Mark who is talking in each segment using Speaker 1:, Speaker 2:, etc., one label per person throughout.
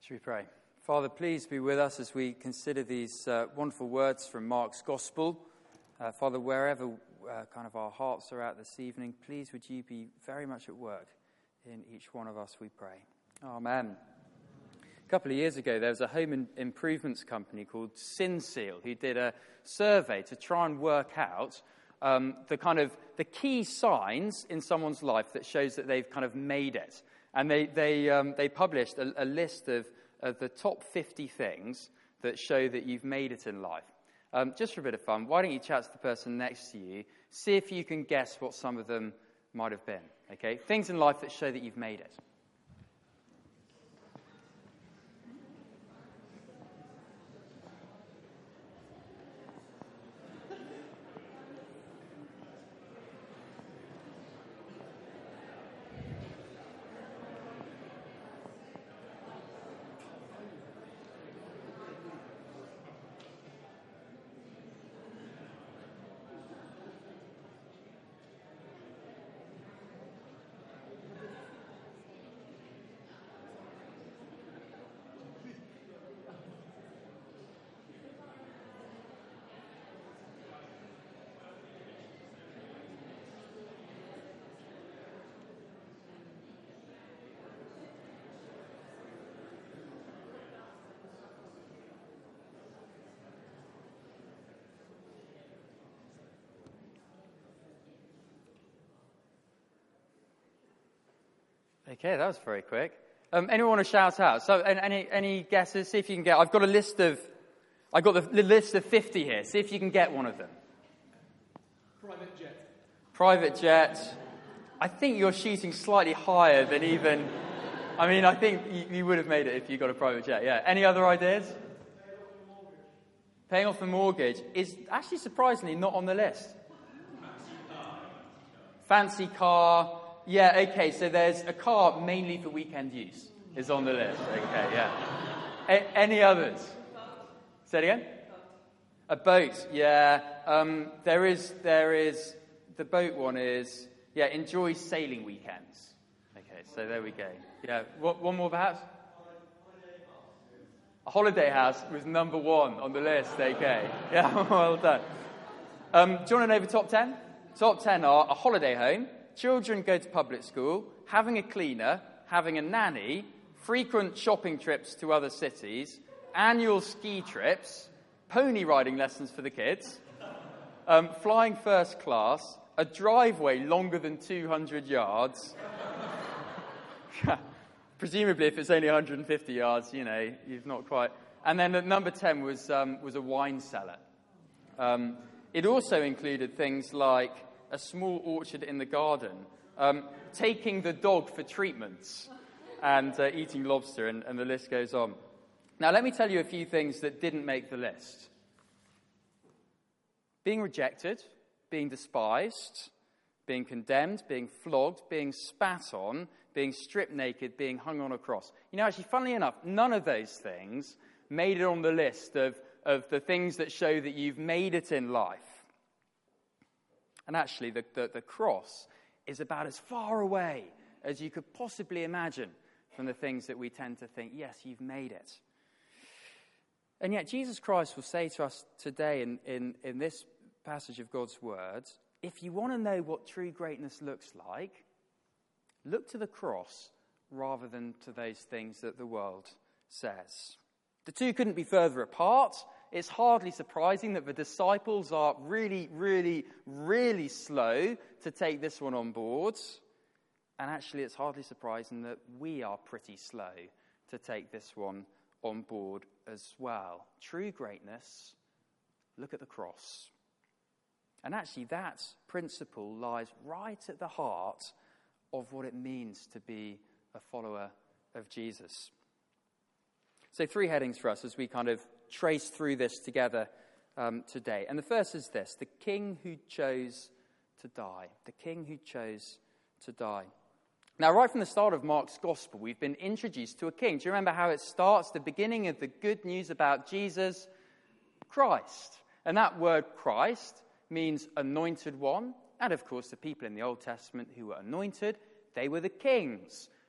Speaker 1: Should we pray? Father, please be with us as we consider these wonderful words from Mark's Gospel. Father, wherever kind of our hearts are at this evening, please would you be very much at work in each one of us, we pray. Amen. A couple of years ago, there was a home improvements company called SinSeal who did a survey to try and work out the key signs in someone's life that shows that they've kind of made it. And they published a list of the top 50 things that show that you've made it in life. Just for a bit of fun, why don't you chat to the person next to you, see if you can guess what some of them might have been, okay? Things in life that show that you've made it. Okay, that was very quick. Anyone want to shout out? So, any guesses? See if you can get. I've got the list of 50 here. See if you can get one of them.
Speaker 2: Private jet.
Speaker 1: Private jet. I think you're shooting slightly higher than even. I mean, I think you would have made it if you got a private jet. Yeah. Any other ideas? Paying off the mortgage is actually surprisingly not on the list. Fancy car. Yeah, okay, so there's a car mainly for weekend use is on the list. Okay, yeah. Any others? Say it again? A boat, yeah. There is, the boat one is, yeah, enjoy sailing weekends. Okay, so there we go. Yeah, one more perhaps? A holiday house was number one on the list, okay. Yeah, well done. Do you want to know the top 10? Top 10 are a holiday home, children go to public school, having a cleaner, having a nanny, frequent shopping trips to other cities, annual ski trips, pony riding lessons for the kids, flying first class, a driveway longer than 200 yards. Presumably, if it's only 150 yards, you've not quite. And then at number 10 was a wine cellar. It also included things like a small orchard in the garden, taking the dog for treatments, and eating lobster, and the list goes on. Now, let me tell you a few things that didn't make the list. Being rejected, being despised, being condemned, being flogged, being spat on, being stripped naked, being hung on a cross. Actually, funnily enough, none of those things made it on the list of the things that show that you've made it in life. And actually, the cross is about as far away as you could possibly imagine from the things that we tend to think, yes, you've made it. And yet, Jesus Christ will say to us today in this passage of God's words, if you want to know what true greatness looks like, look to the cross rather than to those things that the world says. The two couldn't be further apart. It's hardly surprising that the disciples are really, really, really slow to take this one on board. And actually, it's hardly surprising that we are pretty slow to take this one on board as well. True greatness, look at the cross. And actually, that principle lies right at the heart of what it means to be a follower of Jesus. So 3 headings for us as we kind of trace through this together today. And the first is this: the king who chose to die. The king who chose to die. Now, right from the start of Mark's Gospel, we've been introduced to a king. Do you remember how it starts? The beginning of the good news about Jesus, Christ. And that word Christ means anointed one. And of course, the people in the Old Testament who were anointed, they were the kings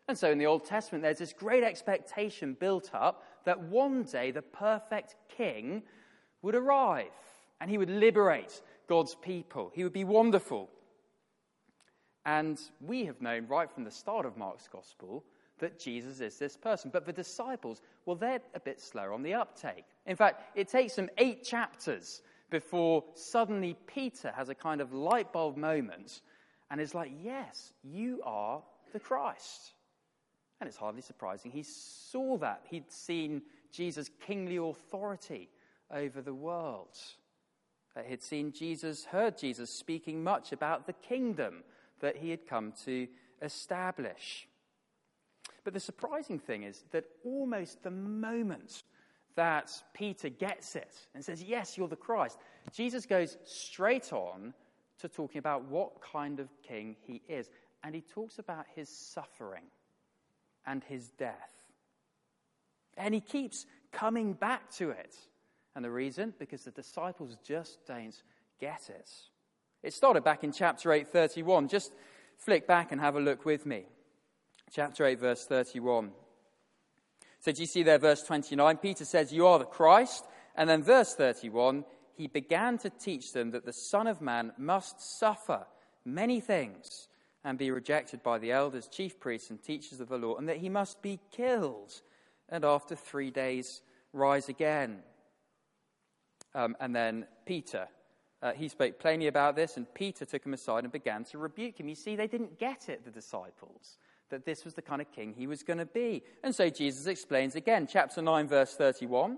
Speaker 1: And so in the Old Testament, there's this great expectation built up that one day the perfect king would arrive and he would liberate God's people. He would be wonderful. And we have known right from the start of Mark's gospel that Jesus is this person. But the disciples, well, they're a bit slower on the uptake. In fact, it takes them 8 chapters before suddenly Peter has a kind of light bulb moment and is like, yes, you are the Christ. And it's hardly surprising. He saw that. He'd seen Jesus' kingly authority over the world. He'd seen Jesus, heard Jesus speaking much about the kingdom that he had come to establish. But the surprising thing is that almost the moment that Peter gets it and says, yes, you're the Christ, Jesus goes straight on to talking about what kind of king he is. And he talks about his suffering and his death. And he keeps coming back to it. And the reason? Because the disciples just don't get it. It started back in chapter 8:31. Just flick back and have a look with me. Chapter 8, verse 31. So do you see there, verse 29? Peter says, you are the Christ. And then verse 31, he began to teach them that the Son of Man must suffer many things and be rejected by the elders, chief priests, and teachers of the law, and that he must be killed, and after 3 days rise again. And then Peter, he spoke plainly about this, and Peter took him aside and began to rebuke him. You see, they didn't get it, the disciples, that this was the kind of king he was going to be. And so Jesus explains again, chapter 9, verse 31.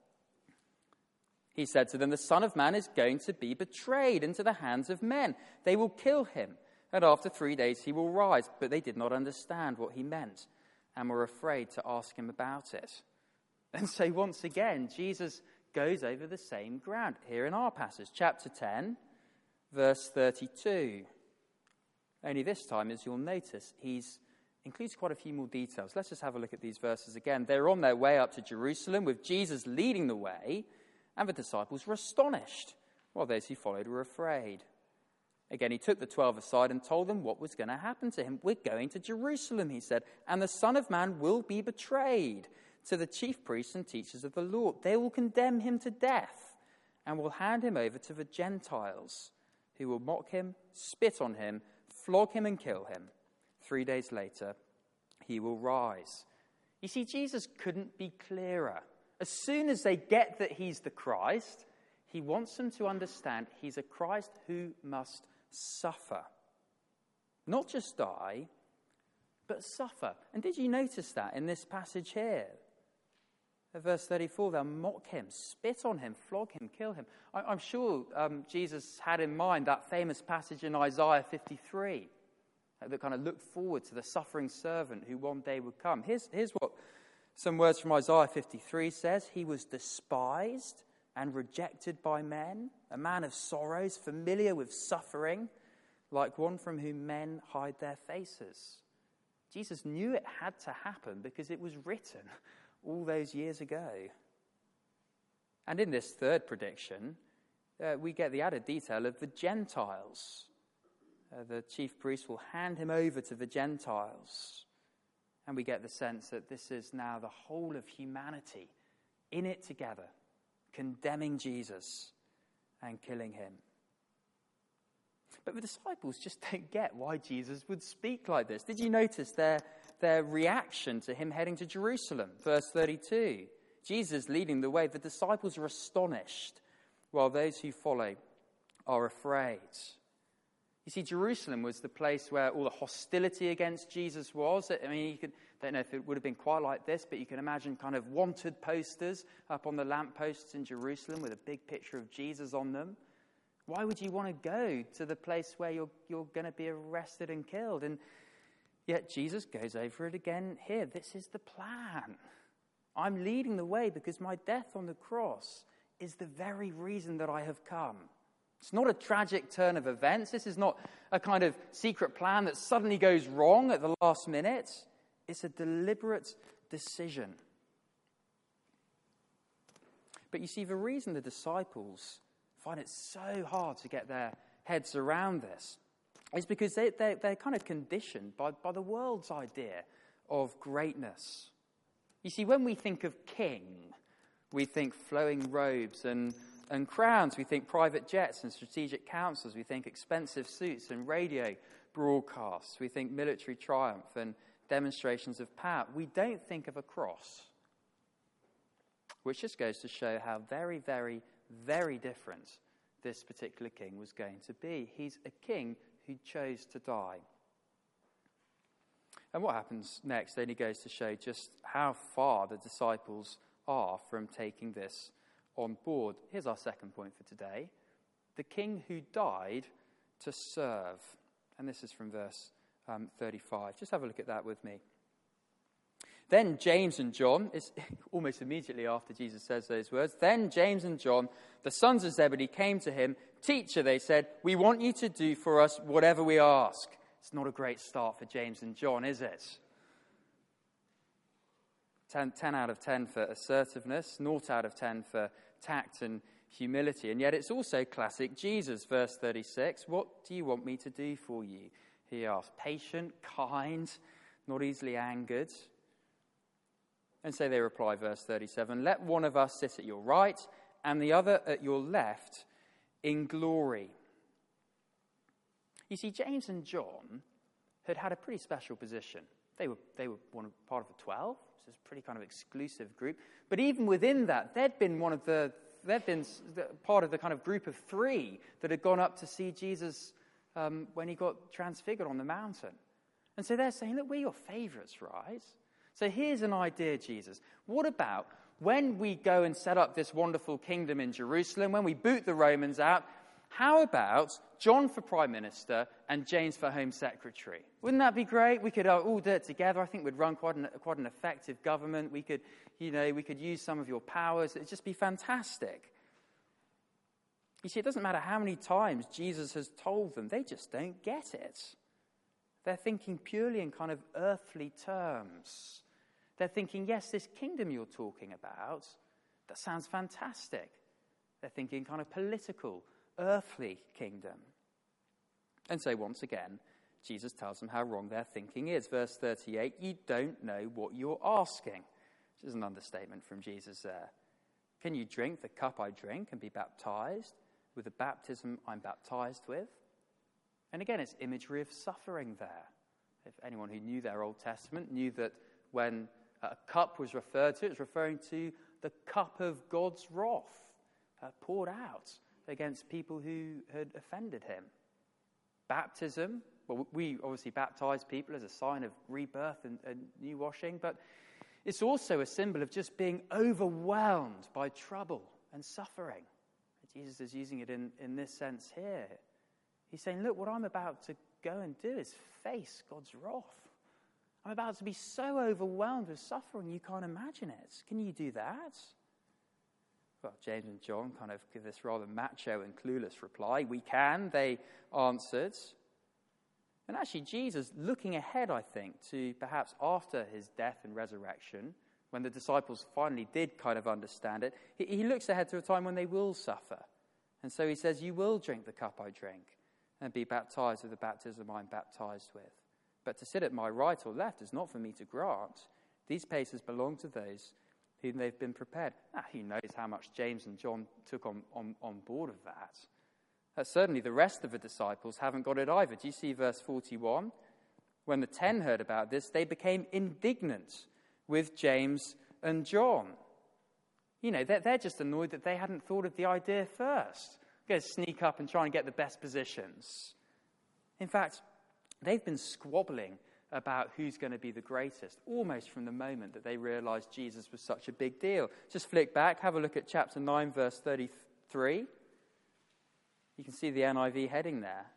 Speaker 1: He said to them, the Son of Man is going to be betrayed into the hands of men. They will kill him, and after 3 days he will rise. But they did not understand what he meant and were afraid to ask him about it. And so once again, Jesus goes over the same ground here in our passage, chapter 10, verse 32. Only this time, as you'll notice, he includes quite a few more details. Let's just have a look at these verses again. They're on their way up to Jerusalem with Jesus leading the way, and the disciples were astonished, while those who followed were afraid. Again, he took the 12 aside and told them what was going to happen to him. We're going to Jerusalem, he said, and the Son of Man will be betrayed to the chief priests and teachers of the law. They will condemn him to death and will hand him over to the Gentiles, who will mock him, spit on him, flog him and kill him. 3 days later, he will rise. You see, Jesus couldn't be clearer. As soon as they get that he's the Christ, he wants them to understand he's a Christ who must suffer. Not just die, but suffer. And did you notice that in this passage here? At verse 34, they'll mock him, spit on him, flog him, kill him. I'm sure Jesus had in mind that famous passage in Isaiah 53 that kind of looked forward to the suffering servant who one day would come. Here's what some words from Isaiah 53 says. He was despised and rejected by men, a man of sorrows, familiar with suffering, like one from whom men hide their faces. Jesus knew it had to happen because it was written all those years ago. And in this third prediction, we get the added detail of the Gentiles. The chief priest will hand him over to the Gentiles. And we get the sense that this is now the whole of humanity in it together, condemning Jesus and killing him. But the disciples just don't get why Jesus would speak like this. Did you notice their reaction to him heading to Jerusalem? Verse 32. Jesus leading the way. The disciples are astonished, while those who follow are afraid. You see, Jerusalem was the place where all the hostility against Jesus was. I mean, don't know if it would have been quite like this, but you can imagine kind of wanted posters up on the lampposts in Jerusalem with a big picture of Jesus on them. Why would you want to go to the place where you're going to be arrested and killed? And yet Jesus goes over it again here. This is the plan. I'm leading the way because my death on the cross is the very reason that I have come. It's not a tragic turn of events. This is not a kind of secret plan that suddenly goes wrong at the last minute. It's a deliberate decision. But you see, the reason the disciples find it so hard to get their heads around this is because they're kind of conditioned by the world's idea of greatness. You see, when we think of king, we think flowing robes and crowns. We think private jets and strategic councils. We think expensive suits and radio broadcasts. We think military triumph and demonstrations of power. We don't think of a cross, which just goes to show how very, very, very different this particular king was going to be. He's a king who chose to die. And what happens next only goes to show just how far the disciples are from taking this on board. Here's our second point for today. The king who died to serve. And this is from verse 35. Just have a look at that with me. Then James and John, it's almost immediately after Jesus says those words, then James and John, the sons of Zebedee, came to him. Teacher, they said, we want you to do for us whatever we ask. It's not a great start for James and John, is it? 10 out of 10 for assertiveness, 0 out of 10 for tact and humility. And yet it's also classic Jesus. Verse 36, what do you want me to do for you? He asked. Patient, kind, not easily angered. And so they reply, verse 37, let one of us sit at your right and the other at your left in glory. You see, James and John had a pretty special position. They were part of the 12, so it's a pretty kind of exclusive group. But even within that, they'd been part of the kind of group of 3 that had gone up to see Jesus when he got transfigured on the mountain. And so they're saying, look, we're your favourites, right? So here's an idea, Jesus. What about when we go and set up this wonderful kingdom in Jerusalem, when we boot the Romans out, how about John for Prime Minister and James for Home Secretary? Wouldn't that be great? We could all do it together. I think we'd run quite an effective government. We could use some of your powers. It'd just be fantastic. You see, it doesn't matter how many times Jesus has told them. They just don't get it. They're thinking purely in kind of earthly terms. They're thinking, yes, this kingdom you're talking about, that sounds fantastic. They're thinking kind of political, earthly kingdom. And so once again, Jesus tells them how wrong their thinking is. Verse 38, you don't know what you're asking. Which is an understatement from Jesus there. Can you drink the cup I drink and be baptized with the baptism I'm baptized with? And again, it's imagery of suffering there. If anyone who knew their Old Testament knew that when a cup was referred to, it was referring to the cup of God's wrath poured out against people who had offended him. Baptism, well, we obviously baptize people as a sign of rebirth and new washing, but it's also a symbol of just being overwhelmed by trouble and suffering. Jesus is using it in this sense here. He's saying, look, what I'm about to go and do is face God's wrath. I'm about to be so overwhelmed with suffering you can't imagine it. Can you do that? Well, James and John kind of give this rather macho and clueless reply. We can, they answered. And actually, Jesus, looking ahead, I think, to perhaps after his death and resurrection, when the disciples finally did kind of understand it, he looks ahead to a time when they will suffer. And so he says, you will drink the cup I drink and be baptized with the baptism I'm baptized with. But to sit at my right or left is not for me to grant. These places belong to those whom they've been prepared. Who knows how much James and John took on board of that. Certainly the rest of the disciples haven't got it either. Do you see verse 41? When the 10 heard about this, they became indignant with James and John. You know, they're just annoyed that they hadn't thought of the idea first. Go sneak up and try and get the best positions. In fact, they've been squabbling about who's going to be the greatest, almost from the moment that they realized Jesus was such a big deal. Just flick back, have a look at chapter 9, verse 33. You can see the NIV heading there.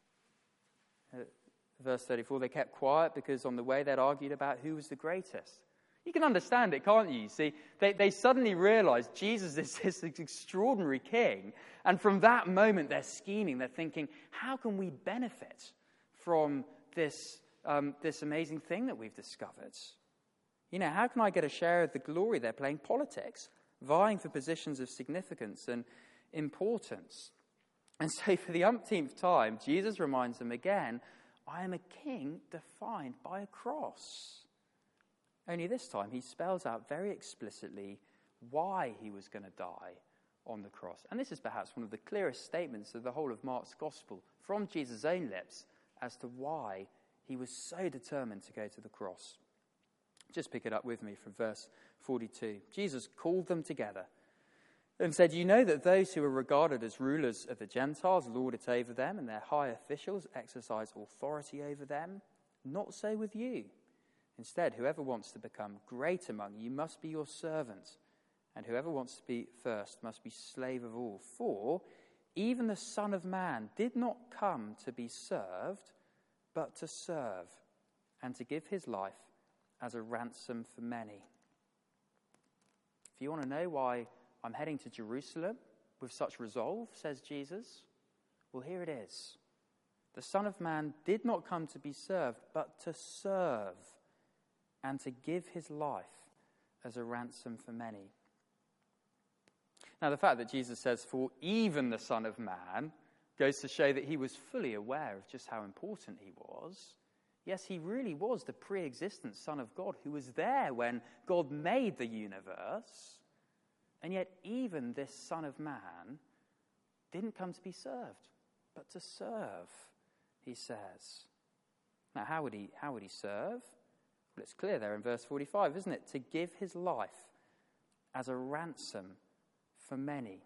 Speaker 1: Verse 34, they kept quiet because on the way they'd argued about who was the greatest. You can understand it, can't you? See, they suddenly realized Jesus is this extraordinary king, and from that moment they're scheming, they're thinking, how can we benefit from this amazing thing that we've discovered? You know, how can I get a share of the glory? They're playing politics, vying for positions of significance and importance. And so for the umpteenth time, Jesus reminds them again, I am a king defined by a cross. Only this time he spells out very explicitly why he was going to die on the cross. And this is perhaps one of the clearest statements of the whole of Mark's gospel from Jesus' own lips as to why he was so determined to go to the cross. Just pick it up with me from verse 42. Jesus called them together and said, "You know that those who are regarded as rulers of the Gentiles lord it over them, and their high officials exercise authority over them. Not so with you. Instead, whoever wants to become great among you must be your servant, and whoever wants to be first must be slave of all. For even the Son of Man did not come to be served, but to serve, and to give his life as a ransom for many." If you want to know why I'm heading to Jerusalem with such resolve, says Jesus, well, here it is. The Son of Man did not come to be served, but to serve, and to give his life as a ransom for many. Now, the fact that Jesus says, "for even the Son of Man," goes to show that he was fully aware of just how important he was. Yes, he really was the pre-existent Son of God who was there when God made the universe. And yet even this Son of Man didn't come to be served, but to serve, he says. Now, how would he serve? Well, it's clear there in verse 45, isn't it? To give his life as a ransom for many.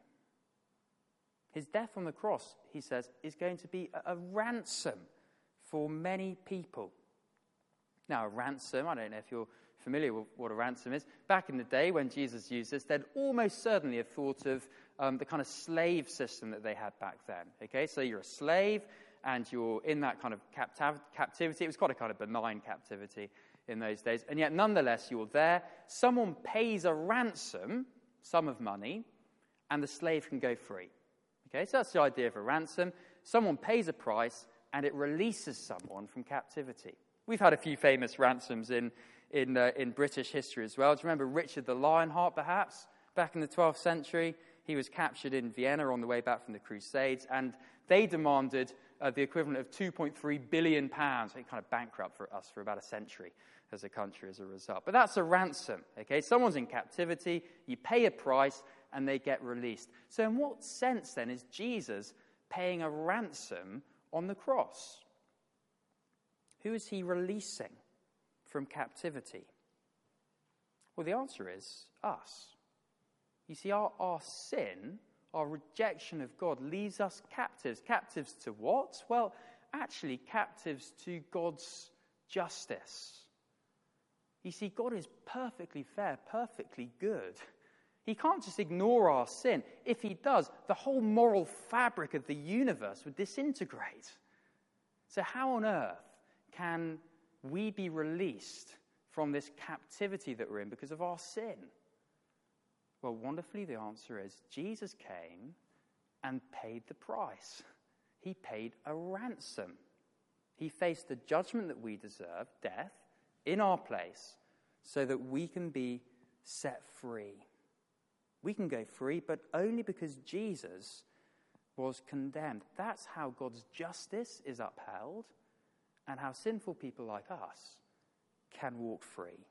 Speaker 1: His death on the cross, he says, is going to be a ransom for many people. Now, a ransom, I don't know if you're familiar with what a ransom is. Back in the day when Jesus used this, they'd almost certainly have thought of the kind of slave system that they had back then. Okay, so you're a slave and you're in that kind of captivity. It was quite a kind of benign captivity in those days. And yet, nonetheless, you're there. Someone pays a ransom, sum of money, and the slave can go free. Okay, so that's the idea of a ransom. Someone pays a price and it releases someone from captivity. We've had a few famous ransoms in British history as well. Do you remember Richard the Lionheart, perhaps? Back in the 12th century, he was captured in Vienna on the way back from the Crusades, and they demanded the equivalent of £2.3 billion. It kind of bankrupt for us for about a century as a country as a result. But that's a ransom, okay? Someone's in captivity, you pay a price, and they get released. So in what sense, then, is Jesus paying a ransom on the cross? Who is he releasing from captivity? Well, the answer is us. You see, our sin, our rejection of God, leaves us captives. Captives to what? Well, actually, captives to God's justice. You see, God is perfectly fair, perfectly good. He can't just ignore our sin. If he does, the whole moral fabric of the universe would disintegrate. So how on earth can we be released from this captivity that we're in because of our sin? Well, wonderfully, the answer is Jesus came and paid the price. He paid a ransom. He faced the judgment that we deserve, death, in our place, so that we can be set free. We can go free, but only because Jesus was condemned. That's how God's justice is upheld, and how sinful people like us can walk free.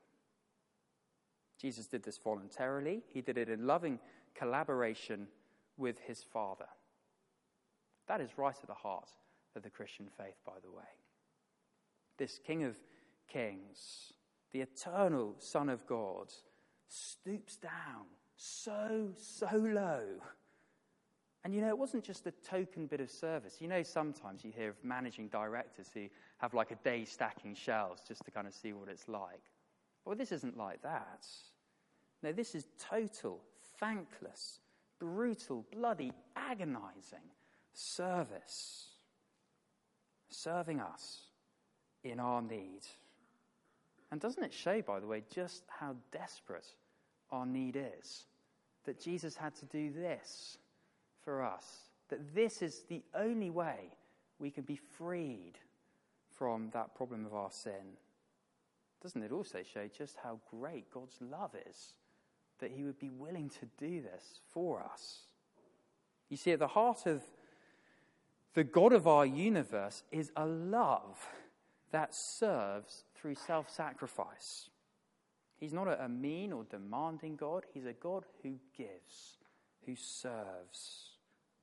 Speaker 1: Jesus did this voluntarily. He did it in loving collaboration with his Father. That is right at the heart of the Christian faith, by the way. This King of Kings, the eternal Son of God, stoops down so low. And you know, it wasn't just a token bit of service. You know, sometimes you hear of managing directors who have like a day stacking shelves just to kind of see what it's like. Well, this isn't like that. No, this is total, thankless, brutal, bloody, agonizing service. Serving us in our need. And doesn't it show, by the way, just how desperate our need is? That Jesus had to do this for us. That this is the only way we can be freed from that problem of our sin. Doesn't it also show just how great God's love is? That he would be willing to do this for us. You see, at the heart of the God of our universe is a love that serves through self-sacrifice. He's not a mean or demanding God. He's a God who gives, who serves.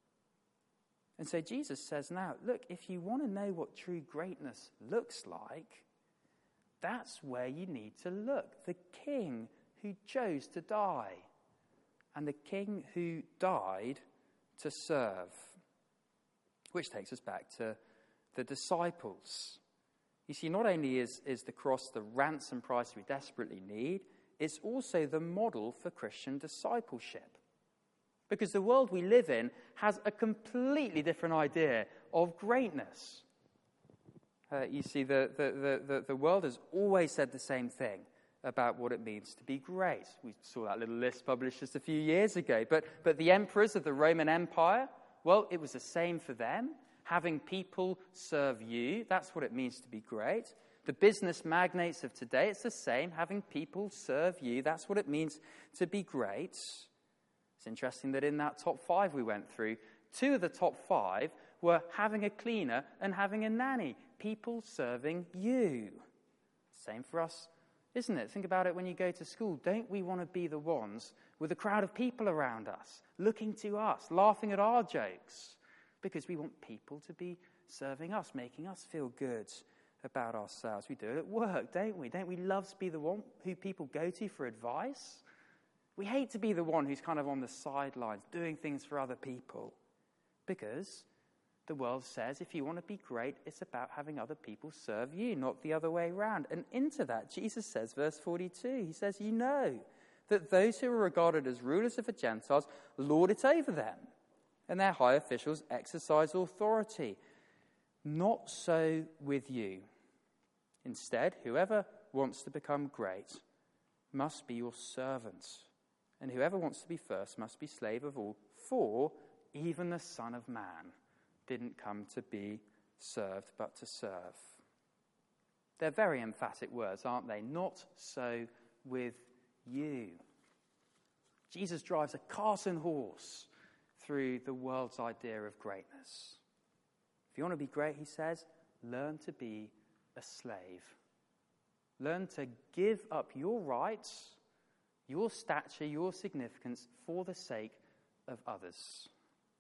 Speaker 1: And so Jesus says now, look, if you want to know what true greatness looks like, that's where you need to look. The King who chose to die, and the King who died to serve. Which takes us back to the disciples. You see, not only is the cross the ransom price we desperately need, it's also the model for Christian discipleship. Because the world we live in has a completely different idea of greatness. You see, the world has always said the same thing about what it means to be great. We saw that little list published just a few years ago. But the emperors of the Roman Empire, well, it was the same for them. Having people serve you, that's what it means to be great. The business magnates of today, it's the same. Having people serve you, that's what it means to be great. It's interesting that in that top 5 we went through, 2 of the top 5 were having a cleaner and having a nanny. People serving you. Same for us, isn't it? Think about it when you go to school. Don't we want to be the ones with a crowd of people around us, looking to us, laughing at our jokes? Because we want people to be serving us, making us feel good about ourselves. We do it at work, don't we? Don't we love to be the one who people go to for advice? We hate to be the one who's kind of on the sidelines, doing things for other people. Because the world says if you want to be great, it's about having other people serve you, not the other way around. And into that, Jesus says, verse 42, he says, you know that those who are regarded as rulers of the Gentiles lord it over them, and their high officials exercise authority. Not so with you. Instead, whoever wants to become great must be your servant, and whoever wants to be first must be slave of all. For even the Son of Man didn't come to be served, but to serve. They're very emphatic words, aren't they? Not so with you. Jesus drives a cart and horse through the world's idea of greatness. If you want to be great, he says, learn to be a slave. Learn to give up your rights, your stature, your significance for the sake of others.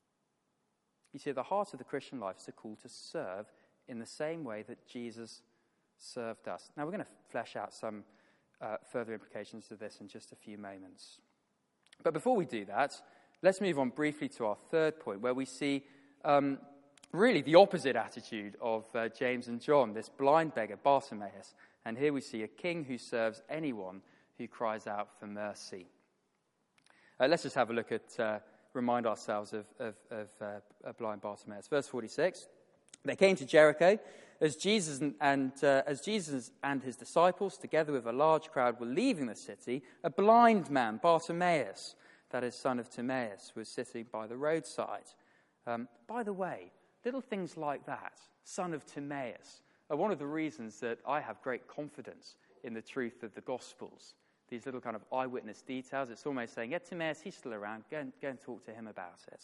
Speaker 1: You see, the heart of the Christian life is a call to serve in the same way that Jesus served us. Now, we're going to flesh out some further implications to this in just a few moments. But before we do that, let's move on briefly to our third point, where we see really the opposite attitude of James and John, this blind beggar, Bartimaeus. And here we see a king who serves anyone who cries out for mercy. Let's just have a look at, remind ourselves of blind Bartimaeus. Verse 46, they came to Jericho. As Jesus and his disciples, together with a large crowd, were leaving the city, a blind man, Bartimaeus, that is, son of Timaeus, was sitting by the roadside. By the way, little things like that, son of Timaeus, are one of the reasons that I have great confidence in the truth of the Gospels. These little kind of eyewitness details, it's almost saying, yeah, Timaeus, he's still around, go and talk to him about it.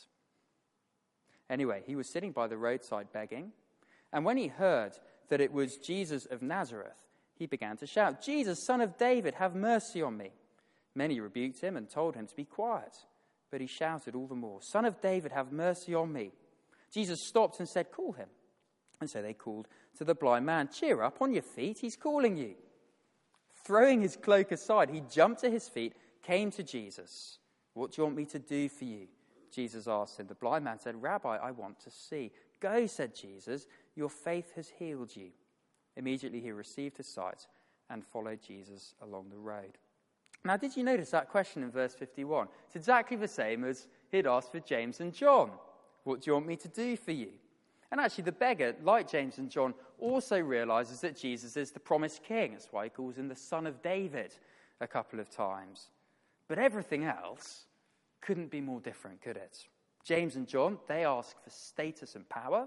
Speaker 1: Anyway, he was sitting by the roadside begging, and when he heard that it was Jesus of Nazareth, he began to shout, Jesus, son of David, have mercy on me. Many rebuked him and told him to be quiet, but he shouted all the more, Son of David, have mercy on me. Jesus stopped and said, call him. And so they called to the blind man, cheer up, on your feet, he's calling you. Throwing his cloak aside, he jumped to his feet, came to Jesus. What do you want me to do for you? Jesus asked him. The blind man said, Rabbi, I want to see. Go, said Jesus, your faith has healed you. Immediately he received his sight and followed Jesus along the road. Now, did you notice that question in verse 51? It's exactly the same as he'd asked for James and John. What do you want me to do for you? And actually, the beggar, like James and John, also realizes that Jesus is the promised king. That's why he calls him the Son of David a couple of times. But everything else couldn't be more different, could it? James and John, they ask for status and power.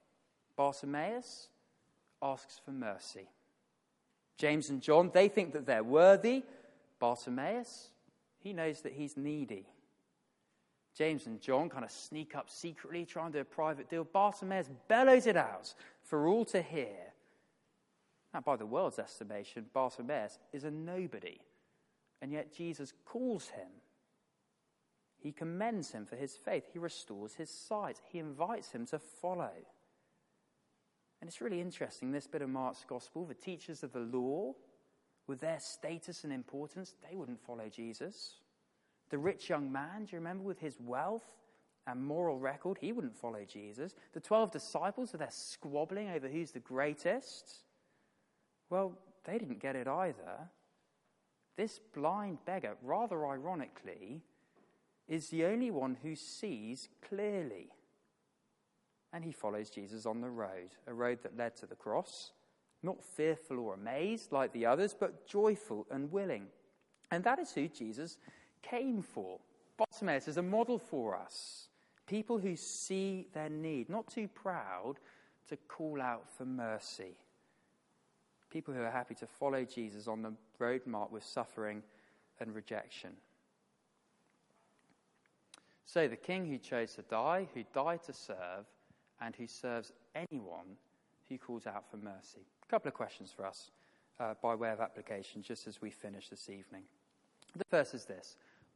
Speaker 1: Bartimaeus asks for mercy. James and John, they think that they're worthy. Bartimaeus, he knows that he's needy. James and John kind of sneak up secretly, try and do a private deal. Bartimaeus bellows it out for all to hear. Now, by the world's estimation, Bartimaeus is a nobody And yet Jesus calls him. He commends him for his faith. He restores his sight. He invites him to follow. And it's really interesting, this bit of Mark's gospel, the teachers of the law, with their status and importance, they wouldn't follow Jesus. The rich young man, do you remember, with his wealth and moral record, he wouldn't follow Jesus. The 12 disciples, with their squabbling over who's the greatest, well, they didn't get it either. This blind beggar, rather ironically, is the only one who sees clearly. And he follows Jesus on the road, a road that led to the cross, not fearful or amazed like the others, but joyful and willing. And that is who Jesus came for. Bartimaeus is a model for us. People who see their need, not too proud to call out for mercy. People who are happy to follow Jesus on the road marked with suffering and rejection. So the king who chose to die, who died to serve, and who serves anyone who calls out for mercy. A couple of questions for us by way of application, just as we finish this evening. The first is this.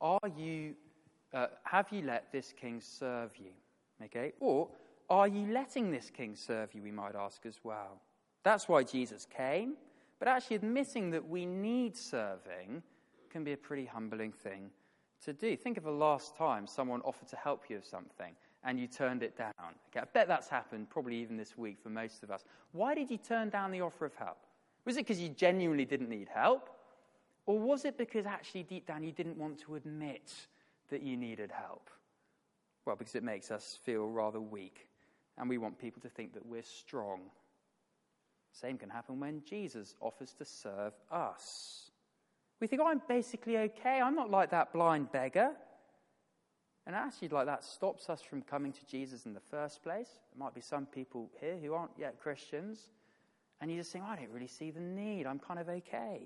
Speaker 1: Have you let this king serve you? Okay? Or are you letting this king serve you, we might ask as well. That's why Jesus came, but actually admitting that we need serving can be a pretty humbling thing to do. Think of the last time someone offered to help you with something and you turned it down. Okay, I bet that's happened probably even this week for most of us. Why did you turn down the offer of help? Was it because you genuinely didn't need help? Or was it because actually deep down you didn't want to admit that you needed help? Well, because it makes us feel rather weak and we want people to think that we're strong. Same can happen when Jesus offers to serve us. We think, I'm basically okay. I'm not like that blind beggar. And actually, like that stops us from coming to Jesus in the first place. There might be some people here who aren't yet Christians. And you just think, I don't really see the need. I'm kind of okay.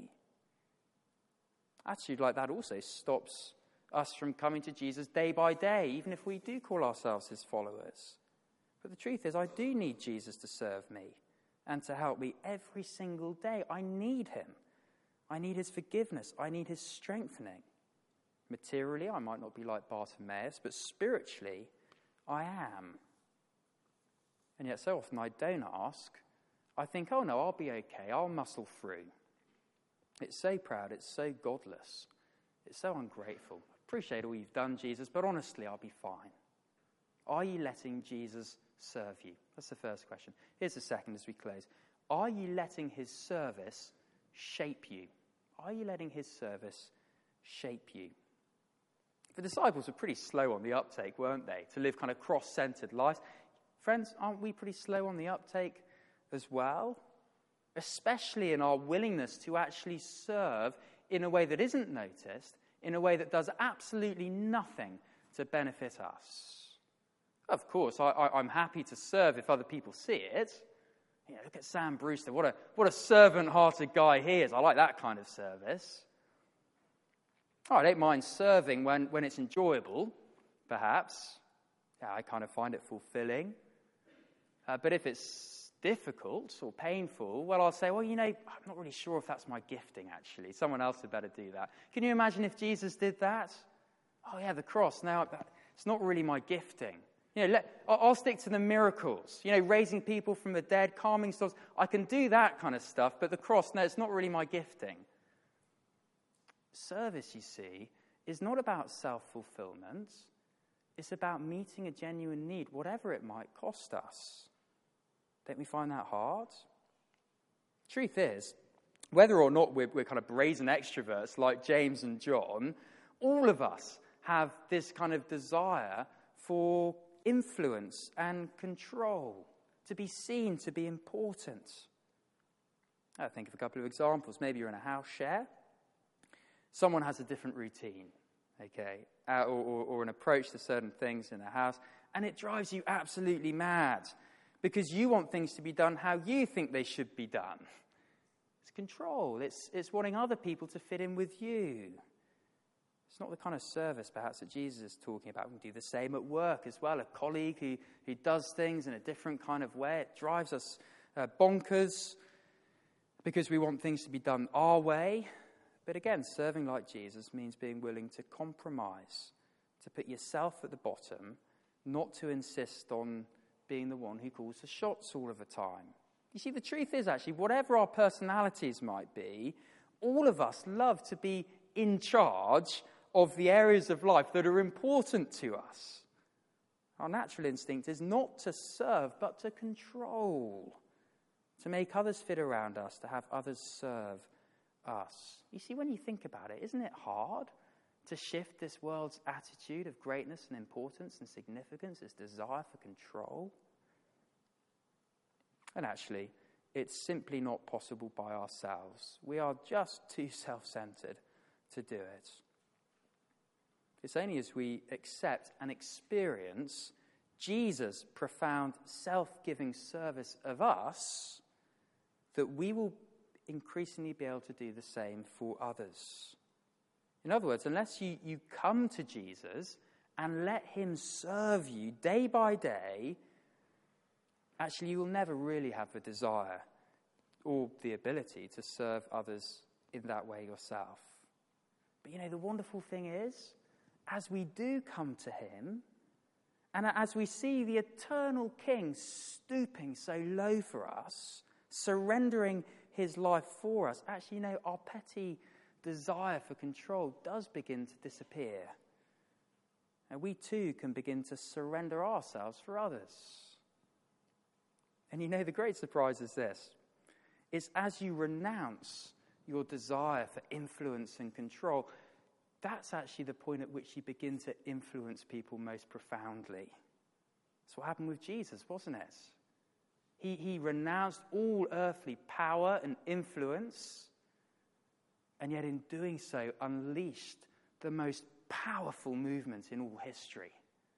Speaker 1: Attitude like that also stops us from coming to Jesus day by day, even if we do call ourselves his followers. But the truth is, I do need Jesus to serve me and to help me every single day. I need him. I need his forgiveness. I need his strengthening. Materially, I might not be like Bartimaeus, but spiritually, I am. And yet so often I don't ask. I think, oh no, I'll be okay. I'll muscle through. It's so proud. It's so godless. It's so ungrateful. I appreciate all you've done, Jesus, but honestly, I'll be fine. Are you letting Jesus serve you? That's the first question. Here's the second as we close. Are you letting his service shape you? Are you letting his service shape you? The disciples were pretty slow on the uptake, weren't they? To live kind of cross-centered lives. Friends, aren't we pretty slow on the uptake as well? Especially in our willingness to actually serve in a way that isn't noticed, in a way that does absolutely nothing to benefit us. Of course, I'm happy to serve if other people see it. You know, look at Sam Brewster. What a servant-hearted guy he is. I like that kind of service. Oh, I don't mind serving when it's enjoyable, perhaps. Yeah, I kind of find it fulfilling. But if it's difficult or painful, well, I'll say, well, you know, I'm not really sure if that's my gifting, actually. Someone else had better do that. Can you imagine if Jesus did that? Oh, yeah, the cross. Now, it's not really my gifting. You know, I'll stick to the miracles. You know, raising people from the dead, calming storms. I can do that kind of stuff, but the cross, no, it's not really my gifting. Service, you see, is not about self-fulfillment. It's about meeting a genuine need, whatever it might cost us. Don't we find that hard? Truth is, whether or not we're kind of brazen extroverts like James and John, all of us have this kind of desire for influence and control, to be seen, to be important. I think of a couple of examples. Maybe you're in a house share. Someone has a different routine, okay, or an approach to certain things in a house, and it drives you absolutely mad because you want things to be done how you think they should be done. It's control. It's wanting other people to fit in with you. It's not the kind of service, perhaps, that Jesus is talking about. We can do the same at work as well. A colleague who does things in a different kind of way. It drives us bonkers because we want things to be done our way. But again, serving like Jesus means being willing to compromise, to put yourself at the bottom, not to insist on being the one who calls the shots all of the time. You see, the truth is actually, whatever our personalities might be, all of us love to be in charge of the areas of life that are important to us. Our natural instinct is not to serve, but to control, to make others fit around us, to have others serve us. You see, when you think about it, isn't it hard to shift this world's attitude of greatness and importance and significance, its desire for control? And actually, it's simply not possible by ourselves. We are just too self-centered to do it. It's only as we accept and experience Jesus' profound self-giving service of us that we will increasingly be able to do the same for others. In other words, unless you come to Jesus and let him serve you day by day, actually you will never really have the desire or the ability to serve others in that way yourself. But the wonderful thing is, as we do come to him, and as we see the eternal King stooping so low for us, surrendering his life for us, actually, our petty desire for control does begin to disappear. And we too can begin to surrender ourselves for others. And the great surprise is this. It's as you renounce your desire for influence and control, that's actually the point at which you begin to influence people most profoundly. That's what happened with Jesus, wasn't it? He renounced all earthly power and influence, and yet in doing so unleashed the most powerful movement in all history.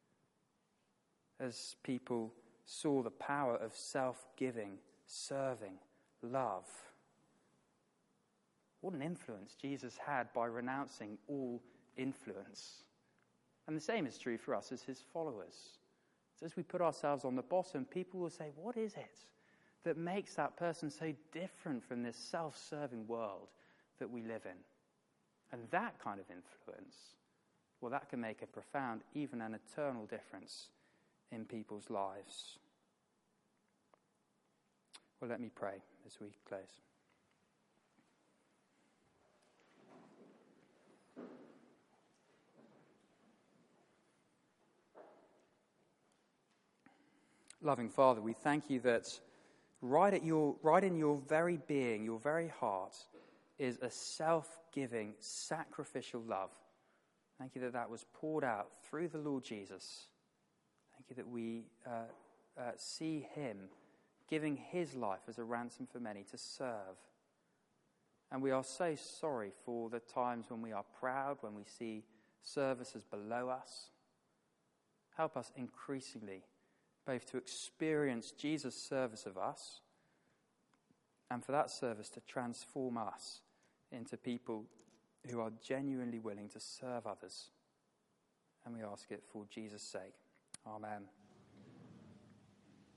Speaker 1: As people saw the power of self-giving, serving, love. What an influence Jesus had by renouncing all influence. And the same is true for us as his followers. So as we put ourselves on the bottom, people will say, what is it that makes that person so different from this self-serving world that we live in? And that kind of influence, well, that can make a profound, even an eternal difference in people's lives. Well, let me pray as we close. Loving Father, we thank you that right in your very being, your very heart, is a self-giving, sacrificial love. Thank you that that was poured out through the Lord Jesus. Thank you that we see him giving his life as a ransom for many to serve. And we are so sorry for the times when we are proud, when we see service as below us. Help us increasingly both to experience Jesus' service of us and for that service to transform us into people who are genuinely willing to serve others. And we ask it for Jesus' sake. Amen.